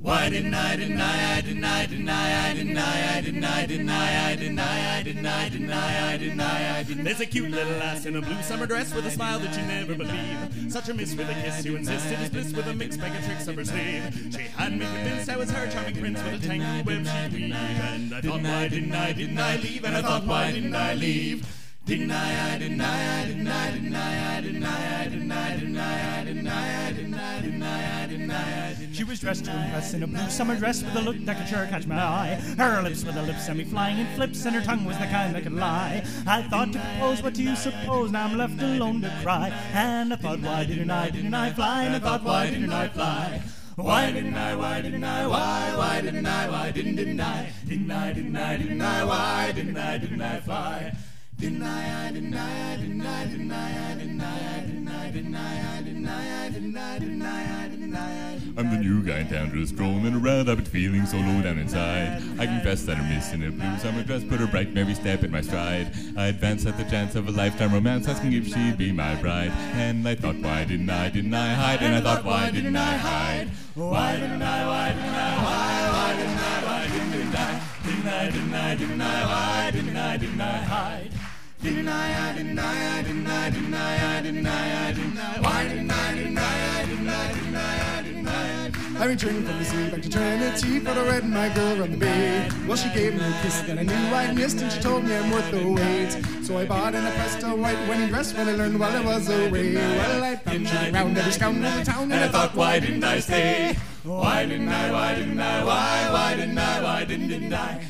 Why didn't I deny, I deny, deny, I deny, I deny, deny, I deny, I deny, deny, I deny, I deny. There's a cute little lass in a blue summer dress with a smile that you never believe. Such a miss with a kiss, you insisted is bliss with a mixed bag of tricks up her sleeve. She had me convinced I was her charming prince with a tangled web she'd weave. And I thought, why didn't I leave? And I thought, why didn't I leave? Deny, I deny, I deny, deny, I deny, I deny, deny, I deny, I deny, deny, I deny, I deny. She was dressed to impress in a blue summer dress with a look that could sure catch my eye. Her lips were the lips semi-flying in flips, and her tongue was the kind that could lie. I thought to propose, what do you suppose? Now I'm left alone to cry. And I thought, why didn't I fly? And I thought, why didn't I fly? Why didn't I, why didn't I, why didn't I, why didn't I, didn't I, why didn't I fly? Deny, I deny, I deny, I deny, I deny, I deny, deny, I deny, I deny, deny, I deny. I'm the new guy in town, just strolling around. I've been feeling so low down inside. I confess that I'm missing a blue summer dress, put a bright merry step in my stride. I advance at the chance of a lifetime romance, asking if she'd be my bride. And I thought, why didn't I hide? And I thought, why didn't I hide? Why didn't I, why didn't I, why didn't I, why didn't I? Didn't I, why didn't I hide? Deny, I deny, I deny, deny, I deny, I deny. Why deny, I deny, deny, I deny. I returned from the sea back to Trinity for to wed my girl on the bay. Well, she gave me a kiss that I knew I missed, and she told me I'm worth the wait. So I bought and I pressed a white wedding dress when I learned while I was away. Well, I found shooting round every scoundrel in the town, and I thought, why didn't I stay? Why didn't I, why didn't I, why didn't I, why didn't I,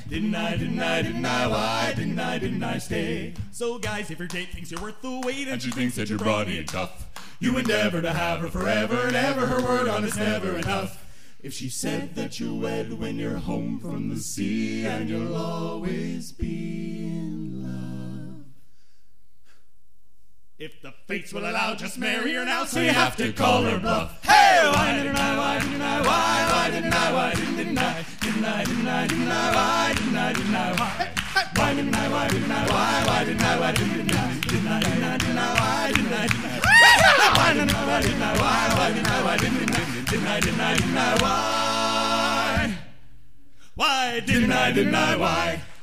why didn't I stay? So guys, if your date thinks you're worth the wait And she thinks that you're brawny and tough, you endeavor to have her forever and ever. Her word on it's never enough. If she said that you're wed when you're home from the sea, and you'll always be in love. If the fates will allow, just marry her now, So you have to call her bluff. Hey, why didn't I, why didn't I, why didn't I, why didn't I, why didn't I, why didn't I, why didn't I, why didn't I, why didn't I, why didn't I, why didn't I, why didn't I, why didn't I, why didn't I, why?